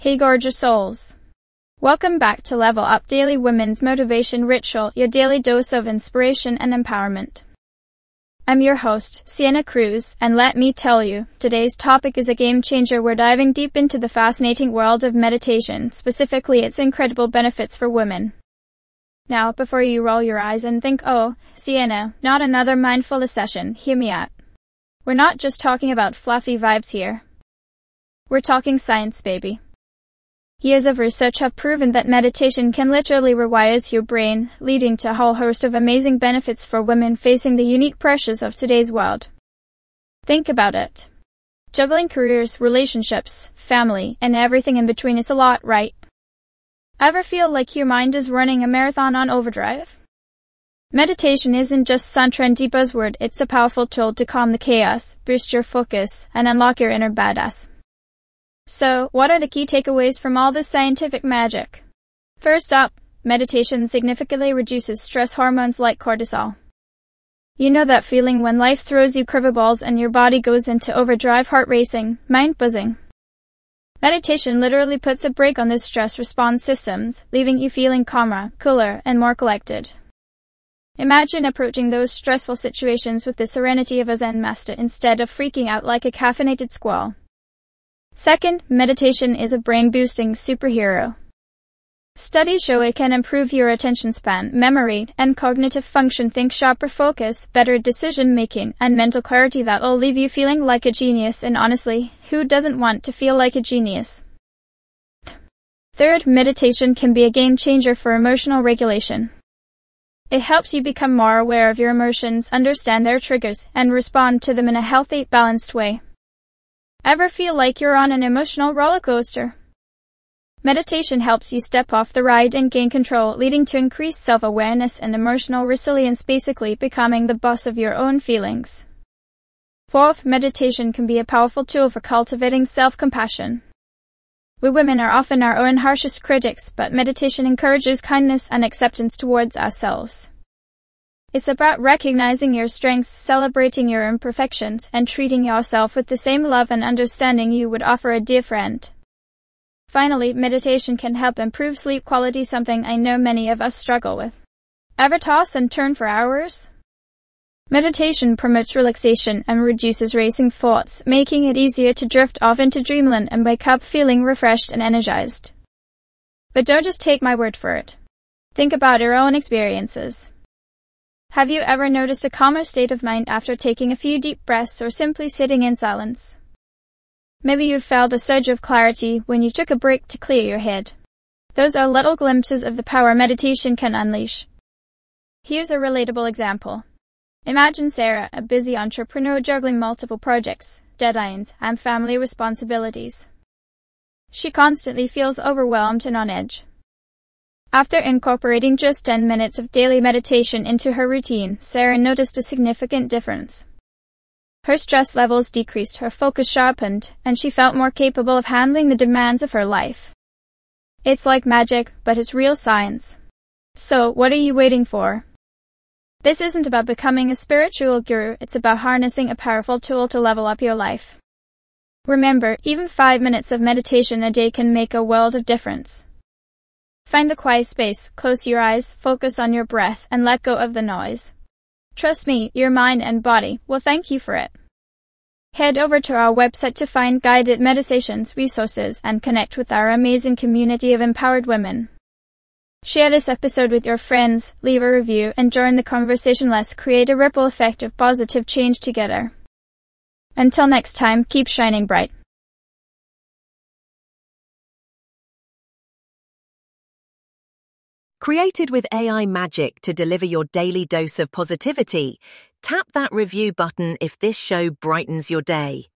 Hey gorgeous souls. Welcome back to Level Up Daily Women's Motivation Ritual, your daily dose of inspiration and empowerment. I'm your host, Sienna Cruz, and let me tell you, today's topic is a game changer. We're diving deep into the fascinating world of meditation, specifically its incredible benefits for women. Now, before you roll your eyes and think, oh, Sienna, not another mindfulness session, hear me out. We're not just talking about fluffy vibes here. We're talking science, baby. Years of research have proven that meditation can literally rewire your brain, leading to a whole host of amazing benefits for women facing the unique pressures of today's world. Think about it. Juggling careers, relationships, family, and everything in between is a lot, right? Ever feel like your mind is running a marathon on overdrive? Meditation isn't just some trendy buzzword, it's a powerful tool to calm the chaos, boost your focus, and unlock your inner badass. So, what are the key takeaways from all this scientific magic? First up, meditation significantly reduces stress hormones like cortisol. You know that feeling when life throws you curveballs and your body goes into overdrive, heart racing, mind buzzing? Meditation literally puts a brake on this stress response systems, leaving you feeling calmer, cooler, and more collected. Imagine approaching those stressful situations with the serenity of a Zen master instead of freaking out like a caffeinated squirrel. Second, meditation is a brain-boosting superhero. Studies show it can improve your attention span, memory, and cognitive function. Think sharper focus, better decision-making, and mental clarity that'll leave you feeling like a genius, and honestly, who doesn't want to feel like a genius? Third, meditation can be a game-changer for emotional regulation. It helps you become more aware of your emotions, understand their triggers, and respond to them in a healthy, balanced way. Ever feel like you're on an emotional roller coaster? Meditation helps you step off the ride and gain control, leading to increased self-awareness and emotional resilience, basically becoming the boss of your own feelings. Fourth, meditation can be a powerful tool for cultivating self-compassion. We women are often our own harshest critics, but meditation encourages kindness and acceptance towards ourselves. It's about recognizing your strengths, celebrating your imperfections, and treating yourself with the same love and understanding you would offer a dear friend. Finally, meditation can help improve sleep quality, something I know many of us struggle with. Ever toss and turn for hours? Meditation promotes relaxation and reduces racing thoughts, making it easier to drift off into dreamland and wake up feeling refreshed and energized. But don't just take my word for it. Think about your own experiences. Have you ever noticed a calmer state of mind after taking a few deep breaths or simply sitting in silence? Maybe you felt a surge of clarity when you took a break to clear your head. Those are little glimpses of the power meditation can unleash. Here's a relatable example. Imagine Sarah, a busy entrepreneur juggling multiple projects, deadlines, and family responsibilities. She constantly feels overwhelmed and on edge. After incorporating just 10 minutes of daily meditation into her routine, Sarah noticed a significant difference. Her stress levels decreased, her focus sharpened, and she felt more capable of handling the demands of her life. It's like magic, but it's real science. So, what are you waiting for? This isn't about becoming a spiritual guru, it's about harnessing a powerful tool to level up your life. Remember, even 5 minutes of meditation a day can make a world of difference. Find a quiet space, close your eyes, focus on your breath, and let go of the noise. Trust me, your mind and body will thank you for it. Head over to our website to find guided meditations, resources, and connect with our amazing community of empowered women. Share this episode with your friends, leave a review, and join the conversation. Let's create a ripple effect of positive change together. Until next time, keep shining bright. Created with AI magic to deliver your daily dose of positivity, tap that review button if this show brightens your day.